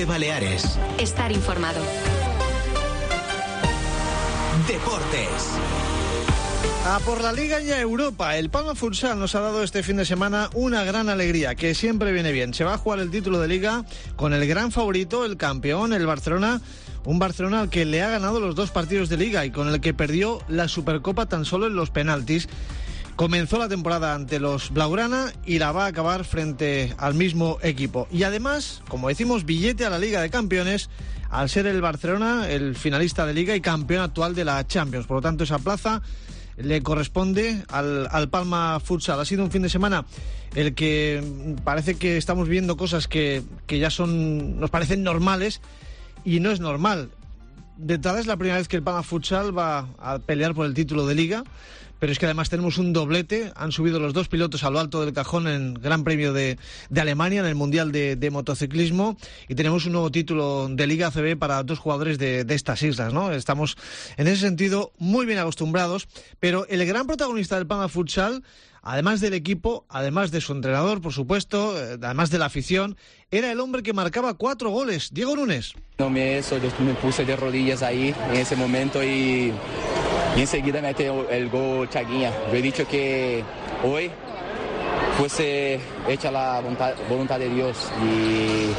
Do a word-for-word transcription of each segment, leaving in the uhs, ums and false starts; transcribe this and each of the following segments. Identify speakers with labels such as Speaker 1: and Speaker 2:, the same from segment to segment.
Speaker 1: Cope Baleares.
Speaker 2: Estar informado.
Speaker 1: Deportes.
Speaker 3: A por la Liga y a Europa. El Palma Futsal nos ha dado este fin de semana una gran alegría, que siempre viene bien. Se va a jugar el título de Liga con el gran favorito, el campeón, el Barcelona. Un Barcelona al que le ha ganado los dos partidos de Liga y con el que perdió la Supercopa tan solo en los penaltis. Comenzó la temporada ante los Blaugrana y la va a acabar frente al mismo equipo. Y además, como decimos, billete a la Liga de Campeones, al ser el Barcelona el finalista de Liga y campeón actual de la Champions. Por lo tanto, esa plaza le corresponde al, al Palma Futsal. Ha sido un fin de semana el que parece que estamos viendo cosas que, que ya son, nos parecen normales, y no es normal. De entrada es la primera vez que el Palma Futsal va a pelear por el título de Liga, pero es que además tenemos un doblete. Han subido los dos pilotos a lo alto del cajón en Gran Premio de, de Alemania, en el Mundial de, de Motociclismo, y tenemos un nuevo título de Liga A C B para dos jugadores de, de estas islas, ¿no? Estamos en ese sentido muy bien acostumbrados, pero el gran protagonista del Palma Futsal, además del equipo, además de su entrenador, por supuesto, además de la afición, era el hombre que marcaba cuatro goles, Diego Nunes.
Speaker 4: No me eso, yo me puse de rodillas ahí en ese momento y, y enseguida mete el gol Chaguinha. Yo he dicho que hoy fuese hecha la voluntad, voluntad de Dios y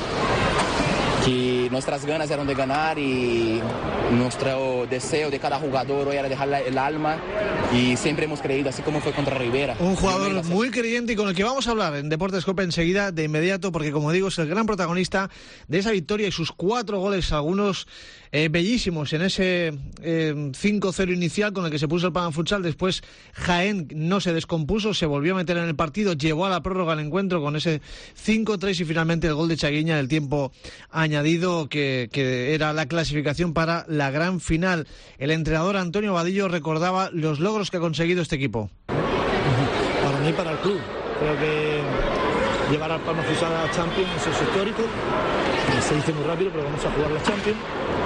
Speaker 4: que nuestras ganas eran de ganar y nuestro deseo de cada jugador hoy era dejar el alma, y siempre hemos creído, así como fue contra Rivera.
Speaker 3: Un jugador muy creyente y con el que vamos a hablar en Deportes Cope enseguida, de inmediato, porque como digo es el gran protagonista de esa victoria y sus cuatro goles, algunos eh, bellísimos en ese eh, cinco cero inicial con el que se puso el Palma Futsal. Después Jaén no se descompuso, se volvió a meter en el partido, llevó a la prórroga el encuentro con ese cinco tres y finalmente el gol de Chaguinha en el tiempo añadido, que, que era la clasificación para la gran final. El entrenador Antonio Vadillo recordaba los logros que ha conseguido este equipo.
Speaker 5: Para mí, para el club, creo que llevar al Palma Futsal a la Champions es histórico. Se dice muy rápido, pero vamos a jugar la Champions.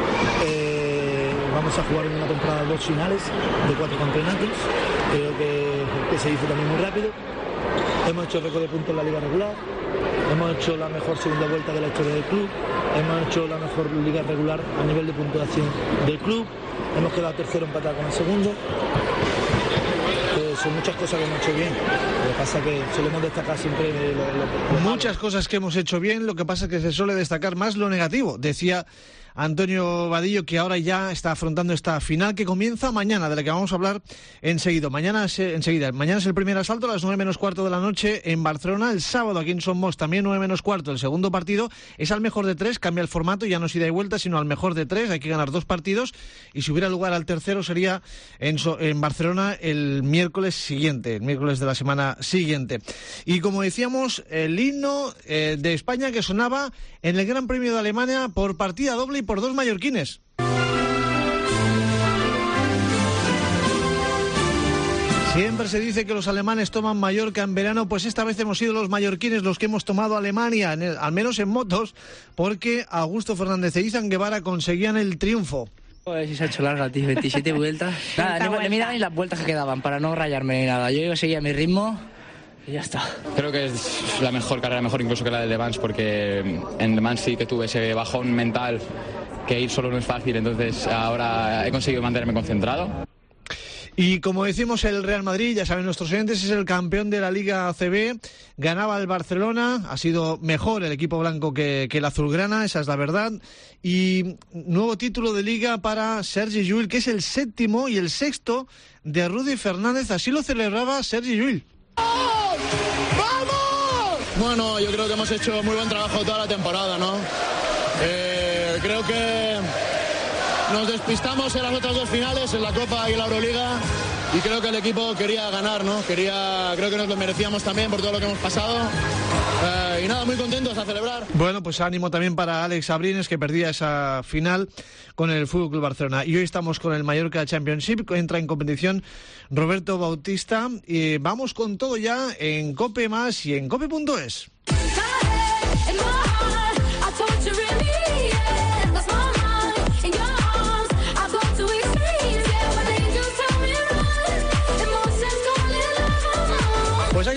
Speaker 5: Eh, vamos a jugar en una temporada dos finales de cuatro campeonatos. Creo que, que se dice también muy rápido. Hemos hecho récord de puntos en la liga regular. Hemos hecho la mejor segunda vuelta de la historia del club. Hemos hecho la mejor liga regular a nivel de puntuación del club. Hemos quedado tercero empatado con el segundo. Eh, son muchas cosas que hemos hecho bien. Lo que pasa es que solemos destacar siempre lo, lo, lo
Speaker 3: muchas cosas que hemos hecho bien, lo que pasa es que se suele destacar más lo negativo. Decía Antonio Vadillo que ahora ya está afrontando esta final que comienza mañana, de la que vamos a hablar enseguida. Mañana es, enseguida. Mañana es el primer asalto a las nueve menos cuarto de la noche en Barcelona. El sábado aquí en Son Moix también nueve menos cuarto. El segundo partido es al mejor de tres, cambia el formato, ya no es ida y vuelta, sino al mejor de tres. Hay que ganar dos partidos y si hubiera lugar al tercero sería en, en Barcelona el miércoles siguiente, el miércoles de la semana siguiente. Y como decíamos, el himno eh, de España que sonaba en el Gran Premio de Alemania por partida doble y por dos mallorquines. Siempre se dice que los alemanes toman Mallorca en verano, pues esta vez hemos sido los mallorquines los que hemos tomado Alemania, en el, al menos en motos, porque Augusto Fernández e Izan Guevara conseguían el triunfo.
Speaker 6: Pues se ha hecho larga, tío, veintisiete vueltas. Nada, no me miraban ni las vueltas que quedaban para no rayarme ni nada. Yo seguía mi ritmo y ya está.
Speaker 7: Creo que es la mejor carrera, mejor incluso que la de Le Mans, porque en Le Mans sí que tuve ese bajón mental, que ir solo no es fácil, entonces ahora he conseguido mantenerme concentrado.
Speaker 3: Y como decimos, el Real Madrid, ya saben nuestros oyentes, es el campeón de la Liga A C B. Ganaba el Barcelona, ha sido mejor el equipo blanco que, que el azulgrana, esa es la verdad. Y nuevo título de Liga para Sergi Llull, que es el séptimo y el sexto de Rudy Fernández. Así lo celebraba Sergi Llull.
Speaker 8: ¡Vamos! Bueno, yo creo que hemos hecho muy buen trabajo toda la temporada, ¿no? Eh, creo que nos despistamos en las otras dos finales, en la Copa y en la Euroliga, y creo que el equipo quería ganar, ¿no? Quería, creo que nos lo merecíamos también por todo lo que hemos pasado. Eh, y nada, muy contentos a celebrar.
Speaker 3: Bueno, pues ánimo también para Alex Abrines, que perdía esa final con el F C Barcelona. Y hoy estamos con el Mallorca Championship, entra en competición Roberto Bautista. Y vamos con todo ya en Cope Más y en cope punto es. Pues aquí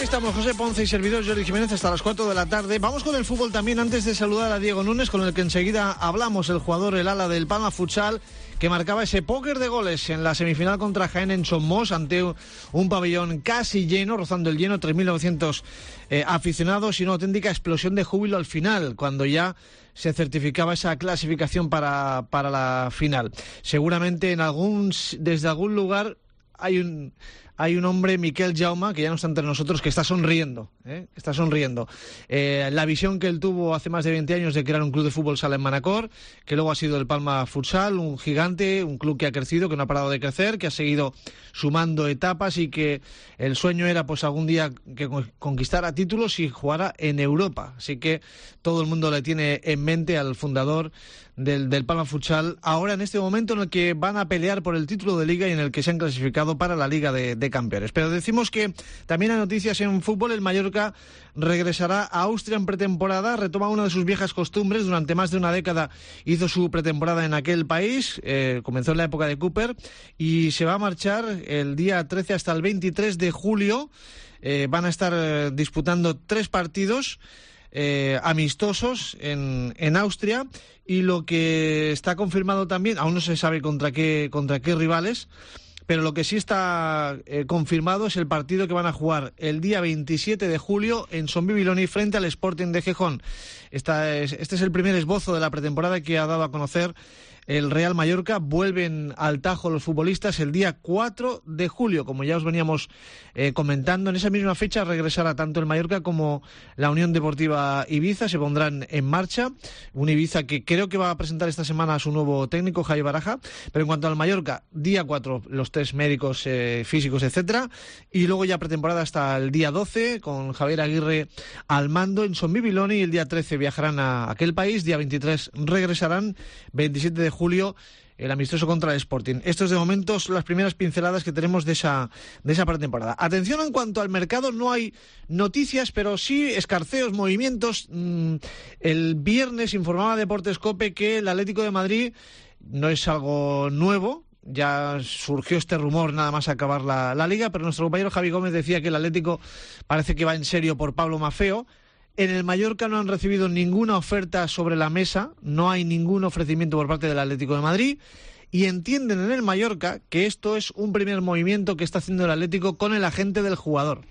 Speaker 3: estamos José Ponce y servidor Jordi Jiménez hasta las cuatro de la tarde. Vamos con el fútbol también, antes de saludar a Diego Núñez, con el que enseguida hablamos, el jugador, el ala del Palma Futsal, que marcaba ese póker de goles en la semifinal contra Jaén en Somos, ante un pabellón casi lleno, rozando el lleno, tres mil novecientos eh, aficionados, y una auténtica explosión de júbilo al final, cuando ya se certificaba esa clasificación para, para la final. Seguramente en algún, desde algún lugar hay un... Hay un hombre, Miquel Jaume, que ya no está entre nosotros, que está sonriendo, ¿eh? está sonriendo. Eh, la visión que él tuvo hace más de veinte años de crear un club de fútbol sala en Manacor, que luego ha sido el Palma Futsal, un gigante, un club que ha crecido, que no ha parado de crecer, que ha seguido sumando etapas, y que el sueño era pues algún día que conquistara títulos y jugara en Europa. Así que todo el mundo le tiene en mente al fundador del, del Palma Futsal, ahora en este momento en el que van a pelear por el título de Liga y en el que se han clasificado para la Liga de, de Campeones. Pero decimos que también hay noticias en fútbol. El Mallorca regresará a Austria en pretemporada, retoma una de sus viejas costumbres. Durante más de una década hizo su pretemporada en aquel país, eh, comenzó en la época de Cooper, y se va a marchar el día trece hasta el veintitrés de julio. Eh, van a estar eh, disputando tres partidos Eh, amistosos en, en Austria, y lo que está confirmado también, aún no se sabe contra qué, contra qué rivales, pero lo que sí está eh, confirmado es el partido que van a jugar el día veintisiete de julio en Son Bibiloni frente al Sporting de Gijón. Esta es, este es el primer esbozo de la pretemporada que ha dado a conocer el Real Mallorca. Vuelven al Tajo los futbolistas el día cuatro de julio, como ya os veníamos eh, comentando. En esa misma fecha regresará tanto el Mallorca como la Unión Deportiva Ibiza, se pondrán en marcha. Un Ibiza que creo que va a presentar esta semana a su nuevo técnico, Javi Baraja. Pero en cuanto al Mallorca, día cuatro los test médicos, eh, físicos, etcétera, y luego ya pretemporada hasta el día doce con Javier Aguirre al mando en Son Bibiloni, y el día trece viajarán a aquel país, día veintitrés regresarán, veintisiete de julio el amistoso contra el Sporting. Estos de momento son las primeras pinceladas que tenemos de esa, de esa pretemporada. Atención en cuanto al mercado, no hay noticias, pero sí escarceos, movimientos. Mm, el viernes informaba Deportes Cope que el Atlético de Madrid, no es algo nuevo, ya surgió este rumor nada más acabar la, la Liga, pero nuestro compañero Javi Gómez decía que el Atlético parece que va en serio por Pablo Maffeo. En el Mallorca no han recibido ninguna oferta sobre la mesa, no hay ningún ofrecimiento por parte del Atlético de Madrid, y entienden en el Mallorca que esto es un primer movimiento que está haciendo el Atlético con el agente del jugador.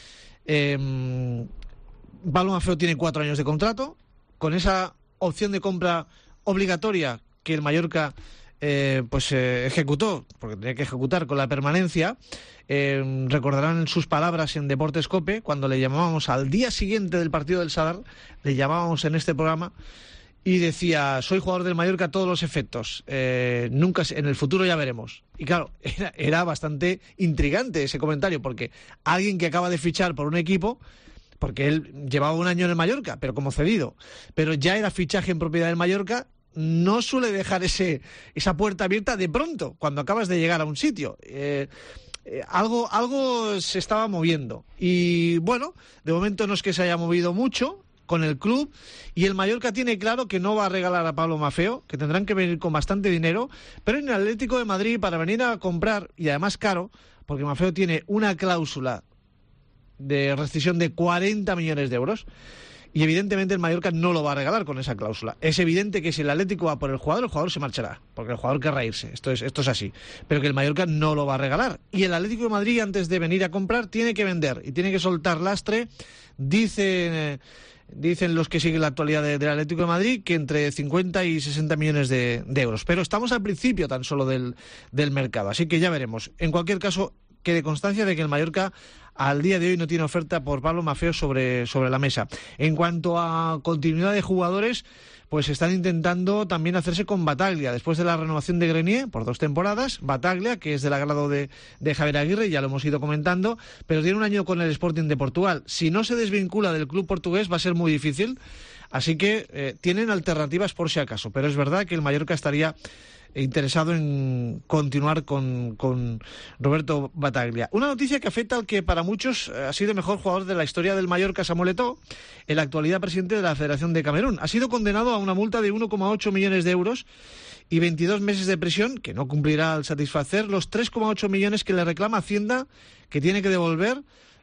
Speaker 3: Eh, Pablo Maffeo tiene cuatro años de contrato, con esa opción de compra obligatoria que el Mallorca eh, pues eh, ejecutó, porque tenía que ejecutar con la permanencia. Eh, recordarán sus palabras en Deportes Cope cuando le llamábamos al día siguiente del partido del Sadar, le llamábamos en este programa y decía: soy jugador del Mallorca a todos los efectos, eh, nunca en el futuro ya veremos. Y claro, era, era bastante intrigante ese comentario, porque alguien que acaba de fichar por un equipo, porque él llevaba un año en el Mallorca, pero como cedido, pero ya era fichaje en propiedad del Mallorca, no suele dejar ese esa puerta abierta de pronto cuando acabas de llegar a un sitio. Eh, Eh, algo, algo se estaba moviendo, y bueno, de momento no es que se haya movido mucho con el club, y el Mallorca tiene claro que no va a regalar a Pablo Maffeo, que tendrán que venir con bastante dinero, pero en el Atlético de Madrid, para venir a comprar, y además caro, porque Maffeo tiene una cláusula de rescisión de cuarenta millones de euros, y evidentemente el Mallorca no lo va a regalar con esa cláusula. Es evidente que si el Atlético va por el jugador, el jugador se marchará, porque el jugador querrá irse. Esto es, esto es así. Pero que el Mallorca no lo va a regalar. Y el Atlético de Madrid, antes de venir a comprar, tiene que vender y tiene que soltar lastre. Dicen, eh, dicen los que siguen la actualidad de, del Atlético de Madrid que entre cincuenta y sesenta millones de, de euros. Pero estamos al principio tan solo del, del mercado, así que ya veremos. En cualquier caso, quede constancia de que el Mallorca al día de hoy no tiene oferta por Pablo Maffeo sobre, sobre la mesa. En cuanto a continuidad de jugadores, pues están intentando también hacerse con Bataglia. Después de la renovación de Grenier por dos temporadas, Bataglia, que es del agrado de, de Javier Aguirre, ya lo hemos ido comentando, pero tiene un año con el Sporting de Portugal. Si no se desvincula del club portugués va a ser muy difícil, así que eh, tienen alternativas por si acaso, pero es verdad que el Mallorca estaría interesado en continuar con, con Roberto Bataglia. Una noticia que afecta al que para muchos ha sido el mejor jugador de la historia del Mallorca, Samuel Eto'o, en la actualidad presidente de la Federación de Camerún. Ha sido condenado a una multa de uno coma ocho millones de euros y veintidós meses de prisión, que no cumplirá al satisfacer los tres coma ocho millones que le reclama Hacienda, que tiene que devolver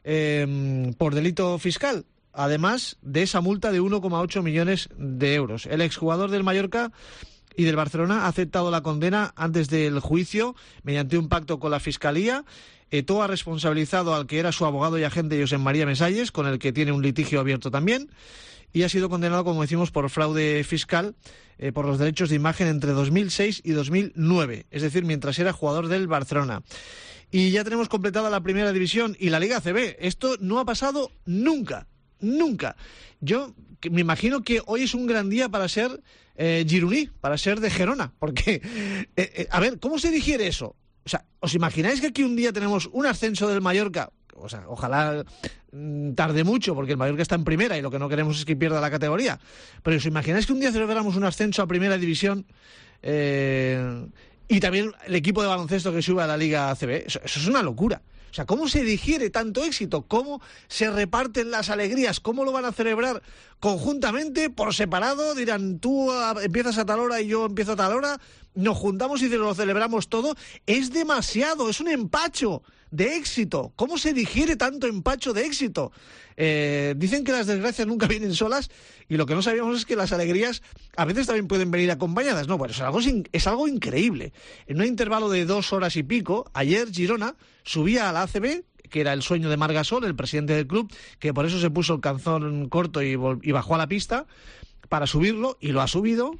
Speaker 3: eh, por delito fiscal, además de esa multa de uno coma ocho millones de euros. El exjugador del Mallorca y del Barcelona ha aceptado la condena antes del juicio mediante un pacto con la Fiscalía. Eto'o ha responsabilizado al que era su abogado y agente Josep María Mesalles, con el que tiene un litigio abierto también, y ha sido condenado, como decimos, por fraude fiscal eh, por los derechos de imagen entre dos mil seis y dos mil nueve, es decir, mientras era jugador del Barcelona. Y ya tenemos completada la primera división y la Liga A C B. Esto no ha pasado nunca, nunca. Yo me imagino que hoy es un gran día para ser eh, gironí, para ser de Gerona, porque, eh, eh, a ver, ¿cómo se digiere eso? O sea, ¿os imagináis que aquí un día tenemos un ascenso del Mallorca? O sea, ojalá mm, tarde mucho, porque el Mallorca está en primera y lo que no queremos es que pierda la categoría. Pero ¿os imagináis que un día celebramos un ascenso a primera división eh, y también el equipo de baloncesto que sube a la Liga A C B? Eso, eso es una locura. O sea, ¿cómo se digiere tanto éxito? ¿Cómo se reparten las alegrías? ¿Cómo lo van a celebrar conjuntamente, por separado? Dirán, tú empiezas a tal hora y yo empiezo a tal hora. Nos juntamos y lo celebramos todo. Es demasiado, es un empacho de éxito. ¿Cómo se digiere tanto empacho de éxito? Eh, dicen que las desgracias nunca vienen solas y lo que no sabíamos es que las alegrías a veces también pueden venir acompañadas. No, bueno, es algo, es algo increíble. En un intervalo de dos horas y pico, ayer Girona subía a la A C B, que era el sueño de Marc Gasol, el presidente del club, que por eso se puso el calzón corto y, y bajó a la pista para subirlo, y lo ha subido.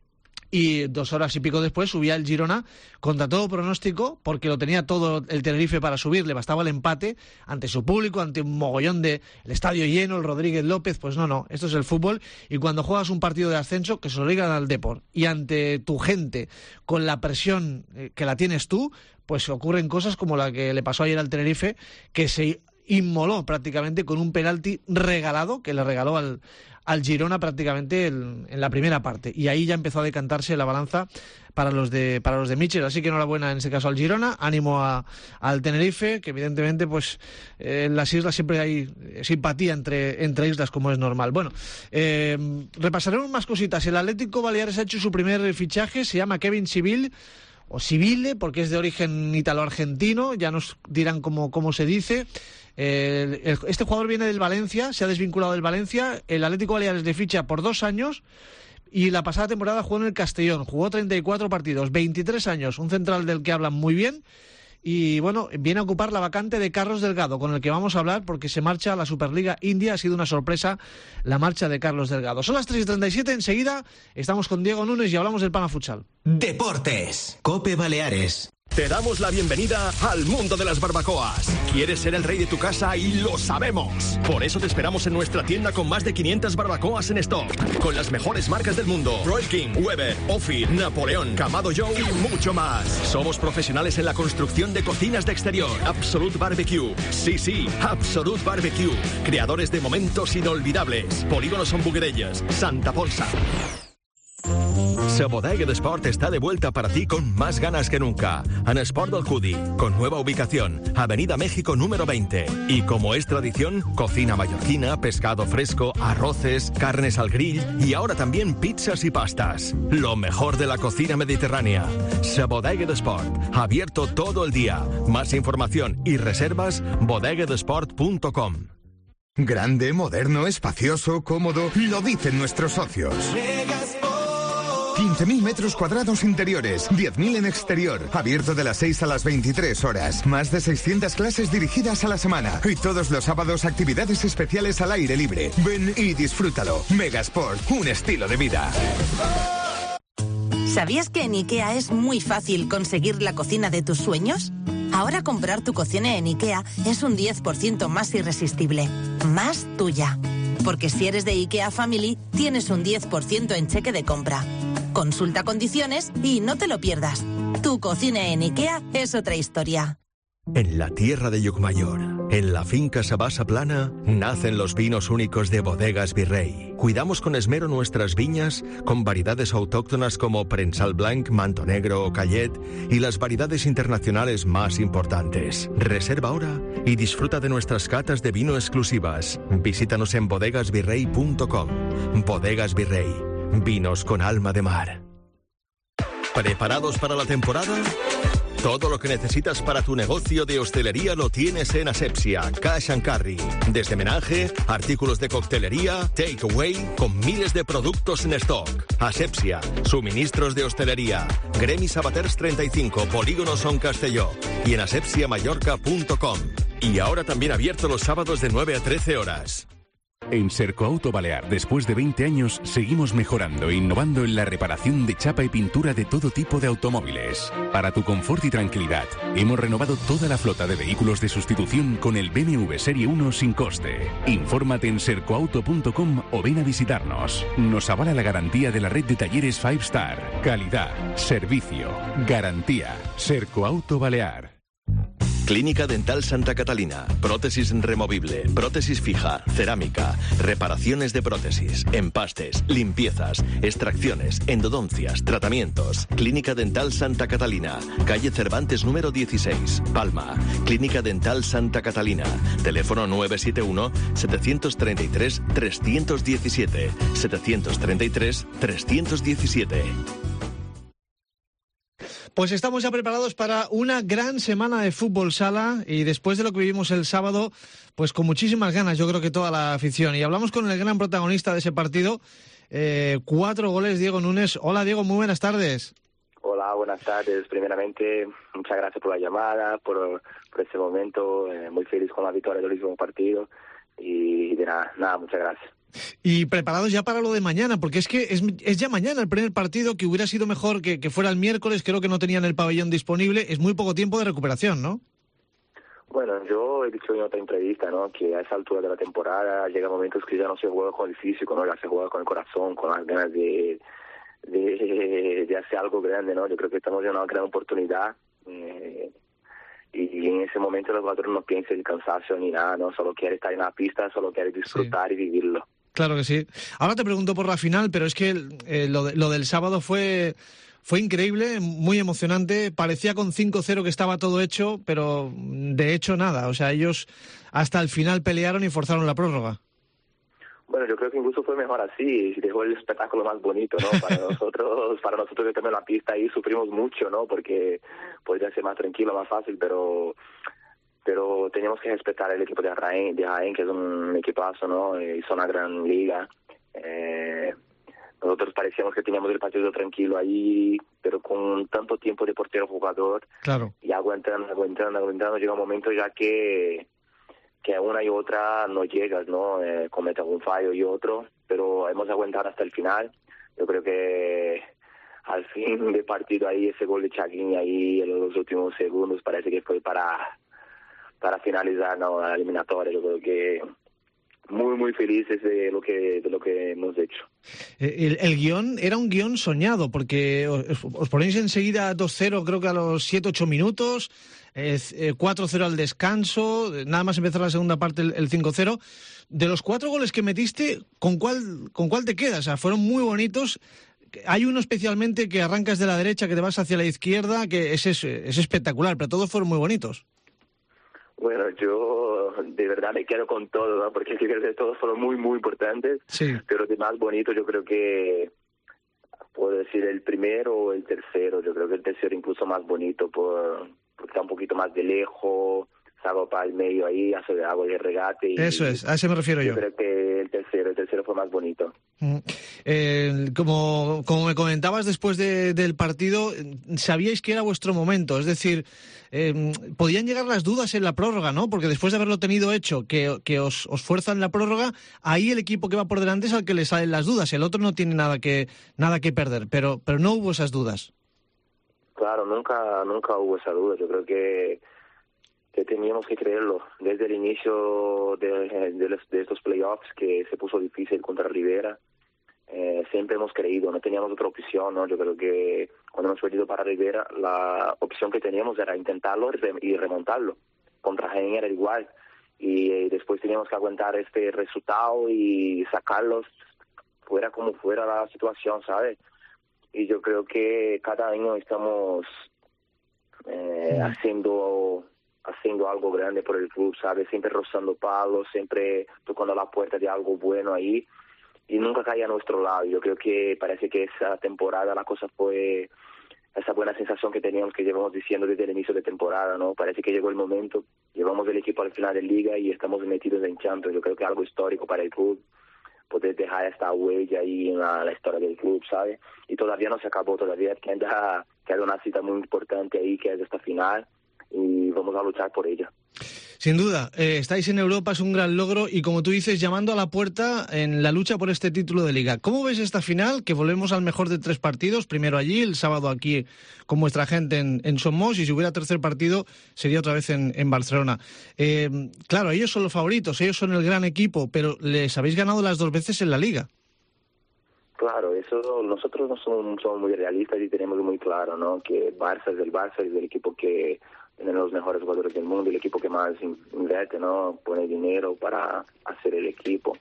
Speaker 3: Y dos horas y pico después subía el Girona contra todo pronóstico, porque lo tenía todo el Tenerife para subir, le bastaba el empate ante su público, ante un mogollón de el estadio lleno, el Rodríguez López. Pues no, no, esto es el fútbol, y cuando juegas un partido de ascenso que se lo digan al Depor y ante tu gente con la presión que la tienes tú, pues ocurren cosas como la que le pasó ayer al Tenerife, que se inmoló prácticamente con un penalti regalado que le regaló al al Girona prácticamente el, en la primera parte, y ahí ya empezó a decantarse la balanza para los de para los de Michel. Así que enhorabuena en ese caso al Girona, ánimo a, al Tenerife, que evidentemente pues eh, en las islas siempre hay simpatía entre, entre islas, como es normal. Bueno, eh, repasaremos más cositas. El Atlético Baleares ha hecho su primer fichaje, se llama Kevin Civil, o Civile, porque es de origen italo-argentino, ya nos dirán cómo, cómo se dice. Eh, el, este jugador viene del Valencia, se ha desvinculado del Valencia. El Atlético Baleares le ficha por dos años y la pasada temporada jugó en el Castellón, jugó treinta y cuatro partidos, veintitrés años, un central del que hablan muy bien. Y bueno, viene a ocupar la vacante de Carlos Delgado, con el que vamos a hablar porque se marcha a la Superliga India. Ha sido una sorpresa la marcha de Carlos Delgado. Son las tres y treinta y siete, enseguida estamos con Diego Núñez y hablamos del Pana Futsal.
Speaker 1: Deportes, COPE Baleares.
Speaker 2: Te damos la bienvenida al mundo de las barbacoas. ¿Quieres ser el rey de tu casa? Y lo sabemos. Por eso te esperamos en nuestra tienda con más de quinientas barbacoas en stock, con las mejores marcas del mundo: Royal King, Weber, Ophir, Napoleón, Kamado Joe y mucho más. Somos profesionales en la construcción de cocinas de exterior. Absolute Barbecue. Sí, sí, Absolute Barbecue. Creadores de momentos inolvidables. Polígono Son Buguerelles, Santa Ponsa. Sa Bodega d'Esport está de vuelta para ti con más ganas que nunca. En Esport del Cudi, con nueva ubicación, Avenida México número veinte. Y como es tradición, cocina mallorquina, pescado fresco, arroces, carnes al grill y ahora también pizzas y pastas. Lo mejor de la cocina mediterránea. Sa Bodega d'Esport, abierto todo el día. Más información y reservas, bodega de sport punto com.
Speaker 9: Grande, moderno, espacioso, cómodo, lo dicen nuestros socios. quince mil metros cuadrados interiores, diez mil en exterior, abierto de las seis a las veintitrés horas, más de seiscientas clases dirigidas a la semana y todos los sábados actividades especiales al aire libre. Ven y disfrútalo. Megasport, un estilo de vida.
Speaker 10: ¿Sabías que en IKEA es muy fácil conseguir la cocina de tus sueños? Ahora comprar tu cocina en IKEA es un diez por ciento más irresistible, más tuya. Porque si eres de IKEA Family, tienes un diez por ciento en cheque de compra. Consulta condiciones y no te lo pierdas. Tu cocina en IKEA es otra historia.
Speaker 2: En la tierra de Llucmayor, en la finca Sabasa Plana, nacen los vinos únicos de Bodegas Virrey. Cuidamos con esmero nuestras viñas, con variedades autóctonas como Prensal Blanc, Manto Negro o Callet, y las variedades internacionales más importantes. Reserva ahora y disfruta de nuestras catas de vino exclusivas. Visítanos en bodegas virrey punto com. Bodegas Virrey, vinos con alma de mar. ¿Preparados para la temporada? Todo lo que necesitas para tu negocio de hostelería lo tienes en Asepsia, Cash and Carry. Desde menaje, artículos de coctelería, takeaway, con miles de productos en stock. Asepsia, suministros de hostelería. Gremi Sabaters treinta y cinco, Polígono Son Castelló. Y en asepsia mallorca punto com. Y ahora también abierto los sábados de nueve a trece horas.
Speaker 11: En Sercoauto Balear, después de veinte años, seguimos mejorando e innovando en la reparación de chapa y pintura de todo tipo de automóviles. Para tu confort y tranquilidad, hemos renovado toda la flota de vehículos de sustitución con el B M W Serie uno sin coste. Infórmate en sercoauto punto com o ven a visitarnos. Nos avala la garantía de la red de talleres cinco Star. Calidad, servicio, garantía. Sercoauto Balear.
Speaker 2: Clínica Dental Santa Catalina. Prótesis removible, prótesis fija, cerámica, reparaciones de prótesis, empastes, limpiezas, extracciones, endodoncias, tratamientos. Clínica Dental Santa Catalina. Calle Cervantes número dieciséis, Palma. Clínica Dental Santa Catalina. Teléfono nueve siete uno, siete tres tres, tres uno siete. siete tres tres, tres uno siete.
Speaker 3: Pues estamos ya preparados para una gran semana de fútbol sala y después de lo que vivimos el sábado, pues con muchísimas ganas, yo creo que toda la afición. Y hablamos con el gran protagonista de ese partido, eh, cuatro goles, Diego Núñez. Hola Diego, muy buenas tardes.
Speaker 12: Hola, buenas tardes. Primeramente, muchas gracias por la llamada, por, por este momento. Eh, muy feliz con la victoria del último partido y de nada, nada, muchas gracias.
Speaker 3: Y preparados ya para lo de mañana, porque es que es, es ya mañana el primer partido, que hubiera sido mejor que, que fuera el miércoles. Creo que no tenían el pabellón disponible. Es muy poco tiempo de recuperación, ¿no?
Speaker 12: Bueno, yo he dicho en otra entrevista, ¿no?, que a esa altura de la temporada llegan momentos que ya no se juega con el físico, ¿no?, ya se juega con el corazón, con las ganas de, de, de hacer algo grande, ¿no? Yo creo que estamos en una gran oportunidad. Eh, y en ese momento el jugador no piensa en cansancio ni nada, ¿no? Solo quiere estar en la pista, solo quiere disfrutar, sí, y vivirlo.
Speaker 3: Claro que sí. Ahora te pregunto por la final, pero es que eh, lo, de, lo del sábado fue, fue increíble, muy emocionante. Parecía con cinco cero que estaba todo hecho, pero de hecho nada. O sea, ellos hasta el final pelearon y forzaron la prórroga.
Speaker 12: Bueno, yo creo que incluso fue mejor así, dejó el espectáculo más bonito, ¿no? Para nosotros, para nosotros que tenemos la pista ahí sufrimos mucho, ¿no? Porque podría ser más tranquilo, más fácil, pero... pero teníamos que respetar el equipo de Jaén, de Jaén, que es un equipazo, ¿no? Y son una gran liga. Eh, nosotros parecíamos que teníamos el partido tranquilo ahí, pero con tanto tiempo de portero jugador,
Speaker 3: claro,
Speaker 12: y aguantando, aguantando, aguantando, llega un momento ya que que una y otra no llegas, ¿no? Eh, comete algún fallo y otro, pero hemos aguantado hasta el final. Yo creo que al fin de partido ahí, ese gol de Chaguín ahí en los últimos segundos parece que fue para... para finalizar, ¿no?, la eliminatoria. Yo creo que muy, muy felices de lo que de lo que hemos hecho.
Speaker 3: El, el guión era un guión soñado, porque os, os ponéis enseguida dos cero, creo que a los siete ocho minutos, eh, cuatro cero al descanso, nada más empezar la segunda parte el, el cinco cero. De los cuatro goles que metiste, ¿con cuál, con cuál te quedas? O sea, fueron muy bonitos. Hay uno especialmente que arrancas de la derecha, que te vas hacia la izquierda, que es, es, es espectacular, pero todos fueron muy bonitos.
Speaker 12: Bueno, yo de verdad me quedo con todo, ¿no?, porque creo que todos fueron muy, muy importantes,
Speaker 3: sí,
Speaker 12: pero de más bonito yo creo que puedo decir el primero o el tercero. Yo creo que el tercero incluso más bonito por, porque está un poquito más de lejos, salgo para el medio ahí, hace hago el regate. Y
Speaker 3: eso es, a ese me refiero yo.
Speaker 12: Yo creo que el tercero, el tercero fue más bonito.
Speaker 3: Mm. Eh, como, como me comentabas después de, del partido, sabíais que era vuestro momento, es decir, eh, podían llegar las dudas en la prórroga, ¿no? Porque después de haberlo tenido hecho, que, que os, os fuerzan la prórroga, ahí el equipo que va por delante es al que le salen las dudas, el otro no tiene nada que, nada que perder, pero, pero no hubo esas dudas.
Speaker 12: Claro, nunca, nunca hubo esa duda. Yo creo que que teníamos que creerlo. Desde el inicio de, de, los, de estos playoffs, que se puso difícil contra Rivera, eh, siempre hemos creído, no teníamos otra opción, ¿no? Yo creo que cuando hemos perdido para Rivera, la opción que teníamos era intentarlo y remontarlo. Contra Jaén era igual. Y, y después teníamos que aguantar este resultado y sacarlos fuera como fuera la situación, ¿sabes? Y yo creo que cada año estamos eh, haciendo... haciendo algo grande por el club, ¿sabes? Siempre rozando palos, siempre tocando la puerta de algo bueno ahí, y nunca caía a nuestro lado. Yo creo que parece que esa temporada la cosa fue esa buena sensación que teníamos, que llevamos diciendo desde el inicio de temporada, ¿no? Parece que llegó el momento, llevamos el equipo al final de Liga y estamos metidos en Champions. Yo creo que es algo histórico para el club, poder dejar esta huella ahí en la, la historia del club, ¿sabes? Y todavía no se acabó, todavía queda, queda una cita muy importante ahí, que es esta final, y vamos a luchar por ella.
Speaker 3: Sin duda, eh, estáis en Europa, es un gran logro y, como tú dices, llamando a la puerta en la lucha por este título de Liga. ¿Cómo ves esta final? Que volvemos al mejor de tres partidos, primero allí, el sábado aquí con vuestra gente en, en Somos, y si hubiera tercer partido sería otra vez en, en Barcelona. Eh, claro, ellos son los favoritos, ellos son el gran equipo, pero les habéis ganado las dos veces en la Liga.
Speaker 12: Claro, eso nosotros no somos, somos muy realistas y tenemos muy claro, ¿no? Que Barça es el Barça, es el equipo que tiene los mejores jugadores del mundo, el equipo que más invierte, ¿no? Pone dinero para hacer el equipo.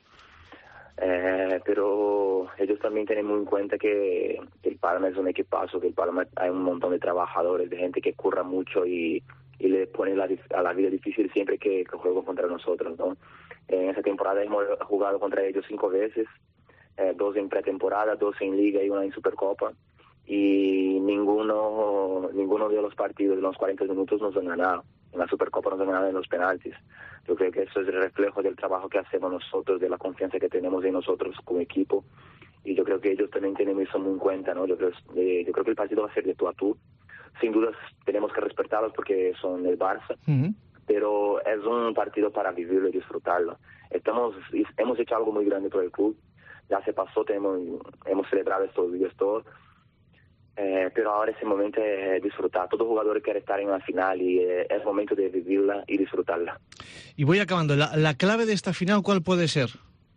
Speaker 12: Eh, pero ellos también tienen muy en cuenta que el Palma es un equipazo, que el Palma hay un montón de trabajadores, de gente que curra mucho y, y le pone la, a la vida difícil siempre que, que juegan contra nosotros, ¿no? En esa temporada hemos jugado contra ellos cinco veces, eh, dos en pretemporada, dos en Liga y una en Supercopa. Y ninguno ninguno de los partidos de los cuarenta minutos nos han ganado. En la Supercopa nos han ganado en los penaltis. Yo creo que eso es el reflejo del trabajo que hacemos nosotros, de la confianza que tenemos en nosotros como equipo. Y yo creo que ellos también tienen eso muy en cuenta, ¿no? Yo creo, eh, yo creo que el partido va a ser de tú a tú. Sin dudas tenemos que respetarlos porque son el Barça. Uh-huh. Pero es un partido para vivirlo y disfrutarlo. Estamos Hemos hecho algo muy grande por el club. Ya se pasó, tenemos, hemos celebrado estos días todos. Eh, pero ahora ese momento es disfrutar. Todo jugador quiere estar en la final y eh, es momento de vivirla y disfrutarla.
Speaker 3: Y voy acabando. La, la clave de esta final, ¿cuál puede ser?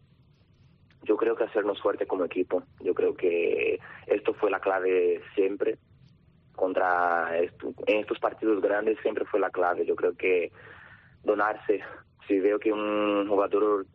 Speaker 12: Yo creo que hacernos fuerte como equipo. Yo creo que esto fue la clave siempre. Contra esto, en estos partidos grandes siempre fue la clave. Yo creo que donarse. Si veo que un jugador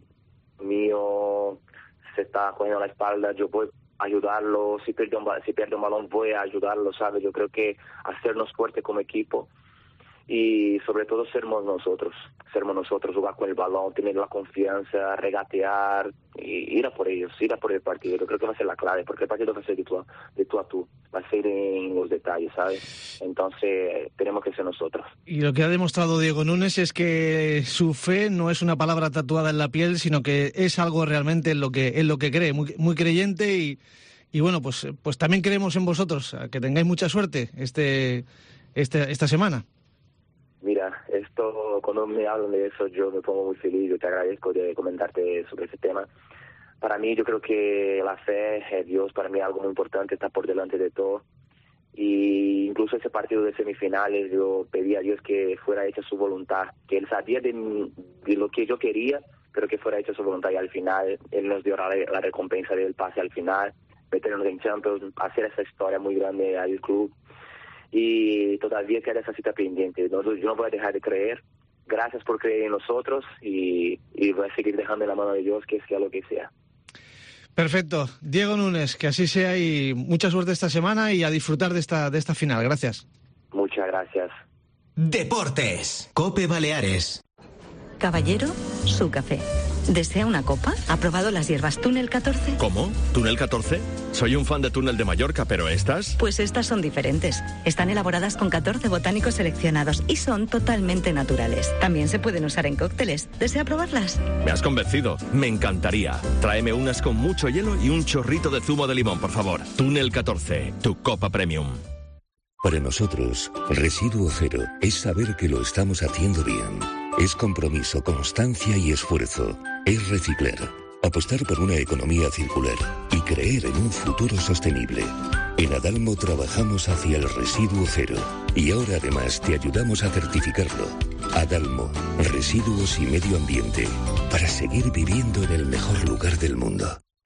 Speaker 12: mío se está cogiendo la espalda, yo voy ayudarlo, si pierde un, si pierde un balón voy a ayudarlo, ¿sabes? Yo creo que hacernos fuerte como equipo y sobre todo sermos nosotros, sermos nosotros, jugar con el balón, tener la confianza, regatear y ir a por ellos, ir a por el partido. Yo creo que va a ser la clave, porque el partido va a ser de tú a, de tú, a tú, va a ser en los detalles, ¿sabes? Entonces tenemos que ser nosotros.
Speaker 3: Y lo que ha demostrado Diego Núñez es que su fe no es una palabra tatuada en la piel, sino que es algo realmente en lo que, en lo que cree, muy, muy creyente y, y bueno, pues, pues también creemos en vosotros, que tengáis mucha suerte este, este esta semana.
Speaker 12: Mira, esto, cuando me hablan de eso, yo me pongo muy feliz, yo te agradezco de comentarte sobre ese tema. Para mí, yo creo que la fe, eh, Dios, para mí es algo muy importante, está por delante de todo. Y incluso ese partido de semifinales, yo pedí a Dios que fuera hecha su voluntad, que Él sabía de, de lo que yo quería, pero que fuera hecha su voluntad. Y al final, Él nos dio la, la recompensa del pase al final, meternos en Champions, hacer esa historia muy grande al club. Y todavía queda esa cita pendiente. No, yo no voy a dejar de creer. Gracias por creer en nosotros y, y voy a seguir dejando en la mano de Dios que sea lo que sea.
Speaker 3: Perfecto. Diego Núñez, que así sea y mucha suerte esta semana y a disfrutar de esta, de esta final. Gracias.
Speaker 12: Muchas gracias.
Speaker 1: Deportes. COPE Baleares.
Speaker 13: Caballero, su café. ¿Desea una copa? ¿Ha probado las hierbas Túnel catorce?
Speaker 2: ¿Cómo? ¿Túnel catorce? Soy un fan de Túnel de Mallorca, pero ¿estas?
Speaker 13: Pues estas son diferentes. Están elaboradas con catorce botánicos seleccionados y son totalmente naturales. También se pueden usar en cócteles. ¿Desea probarlas?
Speaker 2: Me has convencido. Me encantaría. Tráeme unas con mucho hielo y un chorrito de zumo de limón, por favor. Túnel catorce, tu copa premium.
Speaker 14: Para nosotros, Residuo Cero es saber que lo estamos haciendo bien. Es compromiso, constancia y esfuerzo. Es reciclar, apostar por una economía circular y creer en un futuro sostenible. En Adalmo trabajamos hacia el residuo cero y ahora además te ayudamos a certificarlo. Adalmo, residuos y medio ambiente, para seguir viviendo en el mejor lugar del mundo.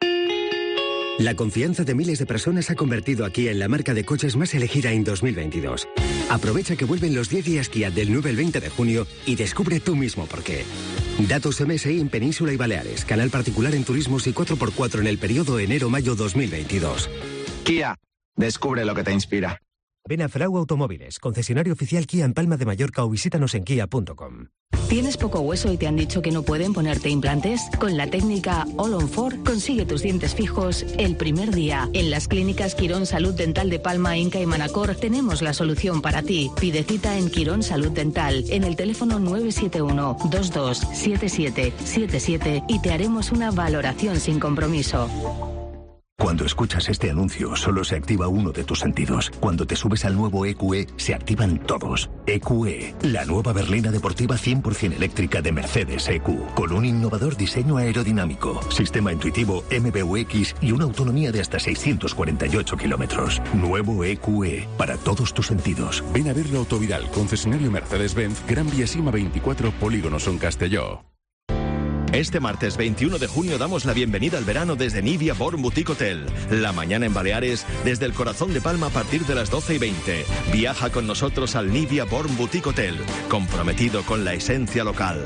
Speaker 15: La confianza de miles de personas ha convertido a Kia en la marca de coches más elegida en dos mil veintidós. Aprovecha que vuelven los diez días Kia del nueve al veinte de junio y descubre tú mismo por qué. Datos M S I en Península y Baleares, canal particular en turismos y cuatro por cuatro en el periodo enero-mayo dos mil veintidós.
Speaker 16: Kia, descubre lo que te inspira.
Speaker 15: Ven a Frau Automóviles, concesionario oficial Kia en Palma de Mallorca o visítanos en kia punto com.
Speaker 16: ¿Tienes poco hueso y te han dicho que no pueden ponerte implantes? Con la técnica All on Four consigue tus dientes fijos el primer día. En las clínicas Quirón Salud Dental de Palma, Inca y Manacor tenemos la solución para ti. Pide cita en Quirón Salud Dental en el teléfono nueve siete uno, dos dos siete siete siete siete y te haremos una valoración sin compromiso.
Speaker 17: Cuando escuchas este anuncio, solo se activa uno de tus sentidos. Cuando te subes al nuevo E Q E, se activan todos. E Q E, la nueva berlina deportiva cien por ciento eléctrica de Mercedes E Q, con un innovador diseño aerodinámico, sistema intuitivo M B U X y una autonomía de hasta seiscientos cuarenta y ocho kilómetros. Nuevo E Q E, para todos tus sentidos.
Speaker 11: Ven a verlo Autovidal, concesionario Mercedes-Benz, Gran Vía Sima veinticuatro, Polígono Son Castelló.
Speaker 2: Este martes veintiuno de junio damos la bienvenida al verano desde Nivea Born Boutique Hotel. La mañana en Baleares, desde el corazón de Palma a partir de las doce y veinte. Viaja con nosotros al Nivea Born Boutique Hotel, comprometido con la esencia local.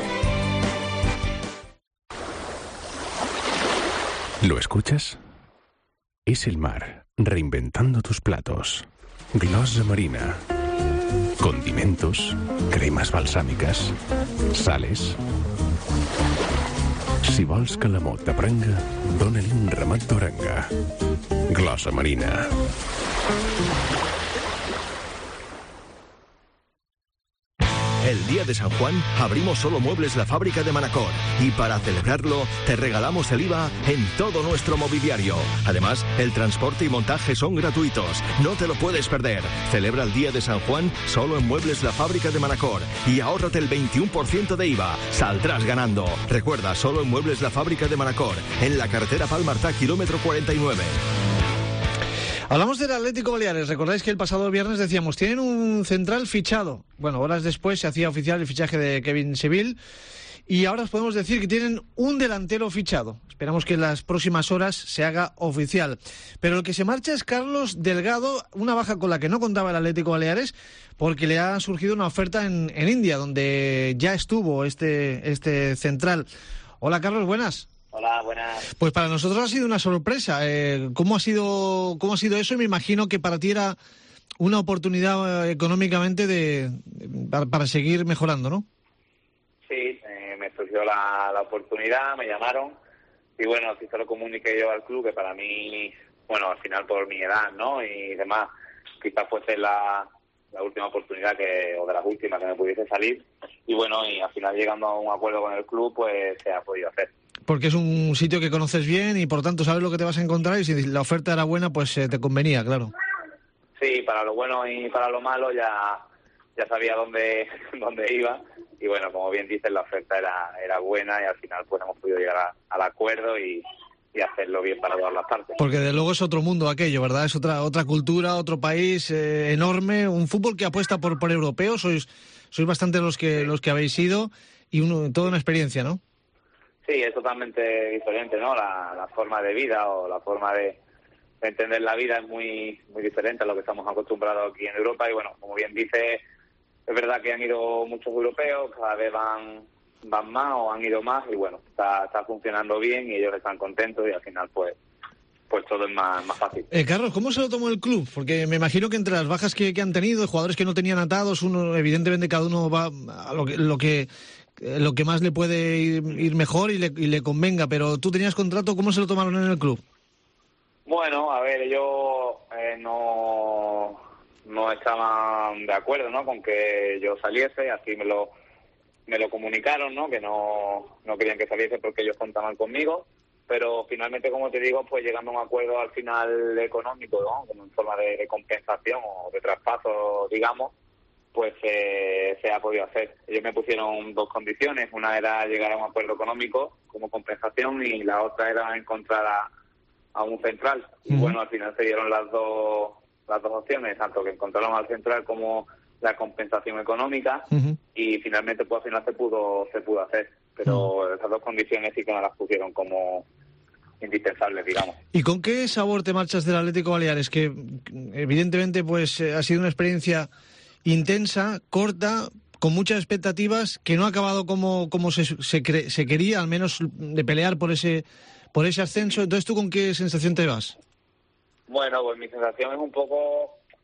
Speaker 11: ¿Lo escuchas? Es el mar, reinventando tus platos. Glosa Marina. Condimentos, cremas balsámicas, sales. Si vols que l'amor t'aprenga, dona-li un ramat d'oranga. Glosa Marina.
Speaker 2: El día de San Juan abrimos Solo Muebles la fábrica de Manacor y para celebrarlo te regalamos el I V A en todo nuestro mobiliario. Además, el transporte y montaje son gratuitos. No te lo puedes perder. Celebra el día de San Juan solo en Muebles la fábrica de Manacor y ahórrate el veintiuno por ciento de I V A. Saldrás ganando. Recuerda, solo en Muebles la fábrica de Manacor, en la carretera Palmartá, kilómetro cuarenta y nueve.
Speaker 3: Hablamos del Atlético Baleares. Recordáis que el pasado viernes decíamos, tienen un central fichado. Bueno, horas después se hacía oficial el fichaje de Kevin Seville y ahora os podemos decir que tienen un delantero fichado. Esperamos que en las próximas horas se haga oficial. Pero el que se marcha es Carlos Delgado, una baja con la que no contaba el Atlético Baleares porque le ha surgido una oferta en, en India, donde ya estuvo este, este central. Hola Carlos, buenas.
Speaker 18: Hola, buenas.
Speaker 3: Pues para nosotros ha sido una sorpresa. Eh, ¿cómo ha sido, cómo ha sido eso? Y me imagino que para ti era una oportunidad eh, económicamente de, de para, para seguir mejorando, ¿no?
Speaker 18: Sí, eh, me surgió la, la oportunidad, me llamaron y bueno, así se lo comuniqué yo al club, que para mí, bueno, al final por mi edad, ¿no? Y demás, quizás fuese la, la última oportunidad que o de las últimas que me pudiese salir. Y bueno, y al final llegando a un acuerdo con el club, pues se ha podido hacer.
Speaker 3: Porque es un sitio que conoces bien y por tanto sabes lo que te vas a encontrar y si la oferta era buena, pues eh, te convenía, claro.
Speaker 18: Sí, para lo bueno y para lo malo ya ya sabía dónde dónde iba y bueno, como bien dices, la oferta era era buena y al final pues hemos podido llegar a, al acuerdo y, y hacerlo bien para todas las partes.
Speaker 3: Porque de luego es otro mundo aquello, ¿verdad? Es otra otra cultura, otro país eh, enorme, un fútbol que apuesta por por europeos, sois sois bastante los que los que habéis ido y uno, toda una experiencia, ¿no?
Speaker 18: Sí, es totalmente diferente, ¿no? La, la forma de vida o la forma de, de entender la vida es muy muy diferente a lo que estamos acostumbrados aquí en Europa y bueno, como bien dice, es verdad que han ido muchos europeos, cada vez van van más o han ido más y bueno, está, está funcionando bien y ellos están contentos y al final pues pues todo es más, más fácil.
Speaker 3: Eh, Carlos, ¿cómo se lo tomó el club? Porque me imagino que entre las bajas que, que han tenido, jugadores que no tenían atados, uno evidentemente cada uno va a lo que... Lo que lo que más le puede ir, ir mejor y le, y le convenga, pero tú tenías contrato, ¿cómo se lo tomaron en el club?
Speaker 18: Bueno, a ver, ellos eh, no, no estaban de acuerdo, ¿no?, con que yo saliese, así me lo me lo comunicaron, ¿no?, que no, no querían que saliese porque ellos contaban conmigo, pero finalmente, como te digo, pues llegando a un acuerdo al final económico, ¿no?, como en forma de, de compensación o de traspaso, digamos, pues eh, se ha podido hacer. Ellos me pusieron dos condiciones, una era llegar a un acuerdo económico como compensación y la otra era encontrar a, a un central. Y bueno, al final se dieron las dos las dos opciones, tanto que encontraron al central como la compensación económica uh-huh. y finalmente pues al final se pudo se pudo hacer. Pero uh-huh. esas dos condiciones sí que me las pusieron como indispensables, digamos.
Speaker 3: ¿Y con qué sabor te marchas del Atlético Baleares? Que evidentemente pues ha sido una experiencia intensa, corta, con muchas expectativas, que no ha acabado como como se se, cre- se quería, al menos de pelear por ese por ese ascenso. Entonces, ¿tú con qué sensación te vas?
Speaker 18: Bueno, pues mi sensación es un poco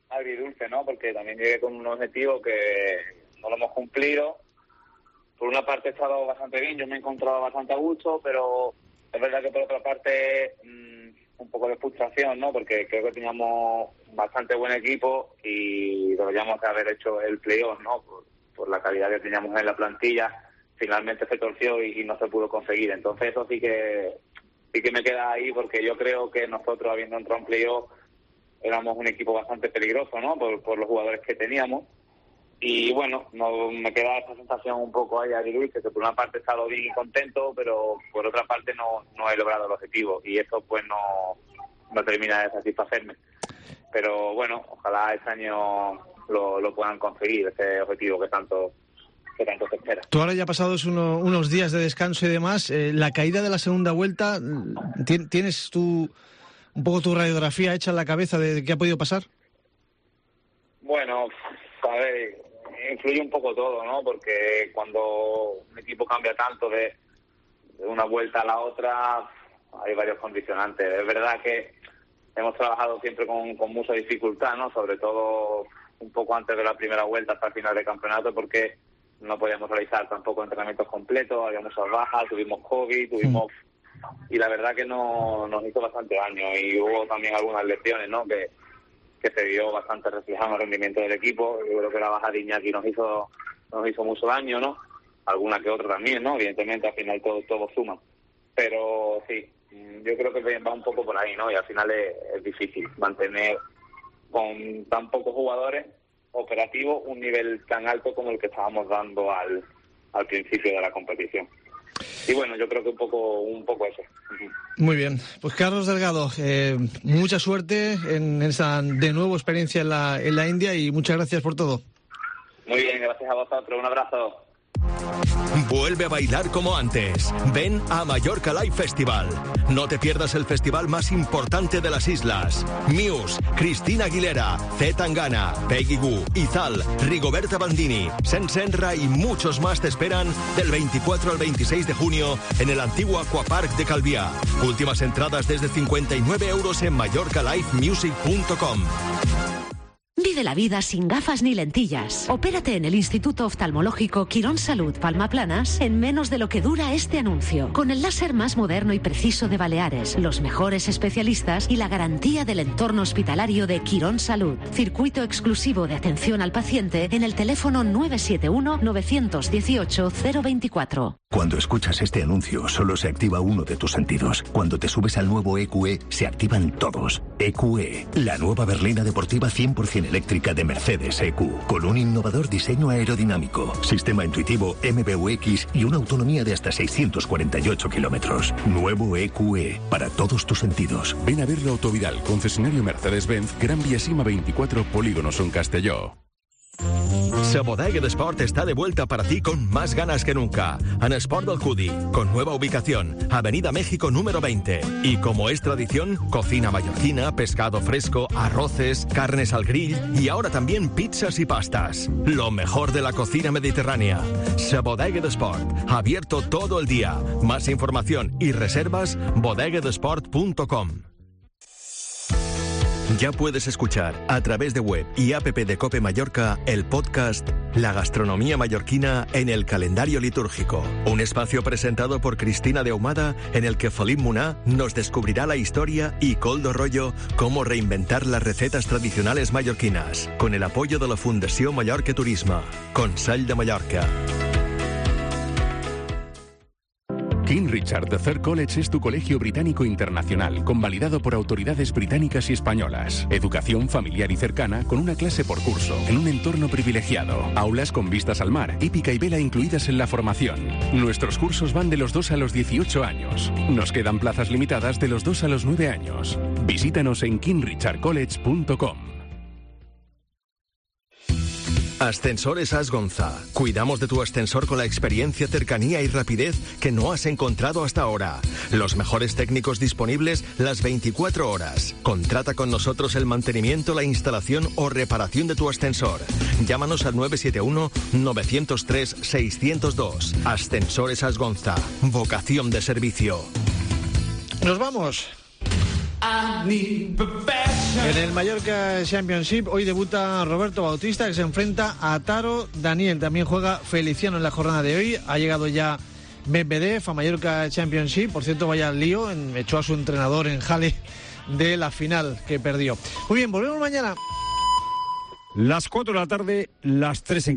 Speaker 18: agridulce, ¿no? Porque también llegué con un objetivo que no lo hemos cumplido. Por una parte he estado bastante bien, yo me he encontrado bastante a gusto, pero es verdad que por otra parte mmm, un poco de frustración, ¿no? Porque creo que teníamos bastante buen equipo y deberíamos haber hecho el playoff, ¿no? Por, por la calidad que teníamos en la plantilla. Finalmente se torció y, y no se pudo conseguir. Entonces eso sí que sí que me queda ahí, porque yo creo que nosotros, habiendo entrado en playoff, éramos un equipo bastante peligroso, ¿no? Por, por los jugadores que teníamos. Y bueno, no, me queda esa sensación un poco ahí, Ari Luis, que por una parte he estado bien y contento, pero por otra parte no, no he logrado el objetivo. Y eso pues no, no termina de satisfacerme. Pero bueno, ojalá este año lo, lo puedan conseguir, ese objetivo que tanto... que tanto se espera.
Speaker 3: Tú ahora ya pasados uno, unos días de descanso y demás, eh, la caída de la segunda vuelta, ¿tienes tú un poco tu radiografía hecha en la cabeza de qué ha podido pasar?
Speaker 18: Bueno, a ver, influye un poco todo, ¿no? Porque cuando un equipo cambia tanto de, de una vuelta a la otra, hay varios condicionantes. Es verdad que hemos trabajado siempre con, con mucha dificultad, ¿no? Sobre todo un poco antes de la primera vuelta hasta el final del campeonato, porque no podíamos realizar tampoco entrenamientos completos, había muchas bajas, tuvimos COVID, tuvimos... Y la verdad que no, nos hizo bastante daño, y hubo también algunas lesiones, ¿no? Que, que se vio bastante reflejado en el rendimiento del equipo. Yo creo que la baja de Iñaki nos hizo, nos hizo mucho daño, ¿no? Alguna que otra también, ¿no? Evidentemente al final todo, todo suma. Pero sí, yo creo que va un poco por ahí, ¿no? Y al final es, es difícil mantener con tan pocos jugadores operativo un nivel tan alto como el que estábamos dando al, al principio de la competición. Y bueno, yo creo que un poco un poco eso.
Speaker 3: Muy bien, pues Carlos Delgado, eh, mucha suerte en esa de nuevo experiencia en la, en la India, y muchas gracias por todo.
Speaker 18: Muy bien, gracias a vosotros, un abrazo.
Speaker 2: Vuelve a bailar como antes. Ven a Mallorca Live Festival. No te pierdas el festival más importante de las islas. Muse, Cristina Aguilera, C. Tangana, Peggy Goo, Izal, Rigoberta Bandini, Sen Senra y muchos más te esperan del veinticuatro al veintiséis de junio en el antiguo Aquapark de Calviá. Últimas entradas desde cincuenta y nueve euros en mallorca live music punto com.
Speaker 19: Vive la vida sin gafas ni lentillas. Opérate en el Instituto Oftalmológico Quirón Salud Palma Planas en menos de lo que dura este anuncio. Con el láser más moderno y preciso de Baleares, los mejores especialistas y la garantía del entorno hospitalario de Quirón Salud. Circuito exclusivo de atención al paciente en el teléfono nueve siete uno, nueve uno ocho, cero veinticuatro.
Speaker 17: Cuando escuchas este anuncio, solo se activa uno de tus sentidos. Cuando te subes al nuevo E Q E, se activan todos. E Q E, la nueva berlina deportiva cien por ciento eléctrica de Mercedes E Q, con un innovador diseño aerodinámico, sistema intuitivo M B U X y una autonomía de hasta seiscientos cuarenta y ocho kilómetros. Nuevo E Q E, para todos tus sentidos.
Speaker 11: Ven a verlo Autovidal, concesionario Mercedes-Benz, Gran Vía Sima veinticuatro, Polígono Son Castelló.
Speaker 2: Sa Bodega de Sport está de vuelta para ti con más ganas que nunca. En Sport del Judi, con nueva ubicación, Avenida México número veinte. Y como es tradición, cocina mallorquina, pescado fresco, arroces, carnes al grill y ahora también pizzas y pastas. Lo mejor de la cocina mediterránea. Sa Bodega de Sport, abierto todo el día. Más información y reservas, bodega de sport punto com. Ya puedes escuchar a través de web y app de COPE Mallorca el podcast La gastronomía mallorquina en el calendario litúrgico. Un espacio presentado por Cristina de Ahumada en el que Felip Muná nos descubrirá la historia y Coldo Rollo cómo reinventar las recetas tradicionales mallorquinas, con el apoyo de la Fundació Mallorca Turisme, Consell de Mallorca.
Speaker 11: King Richard the Third College es tu colegio británico internacional, convalidado por autoridades británicas y españolas. Educación familiar y cercana, con una clase por curso, en un entorno privilegiado. Aulas con vistas al mar, hípica y vela incluidas en la formación. Nuestros cursos van de los dos a los dieciocho años. Nos quedan plazas limitadas de los dos a los nueve años. Visítanos en king richard college punto com.
Speaker 2: Ascensores Asgonza. Cuidamos de tu ascensor con la experiencia, cercanía y rapidez que no has encontrado hasta ahora. Los mejores técnicos disponibles las veinticuatro horas. Contrata con nosotros el mantenimiento, la instalación o reparación de tu ascensor. Llámanos al nueve siete uno, nueve cero tres, seis cero dos. Ascensores Asgonza. Vocación de servicio.
Speaker 3: Nos vamos. En el Mallorca Championship hoy debuta Roberto Bautista, que se enfrenta a Taro Daniel. También juega Feliciano en la jornada de hoy. Ha llegado ya Medvedev a Mallorca Championship. Por cierto, vaya lío, en, echó a su entrenador en Halle de la final que perdió. Muy bien, volvemos mañana.
Speaker 20: Las cuatro de la tarde, las tres en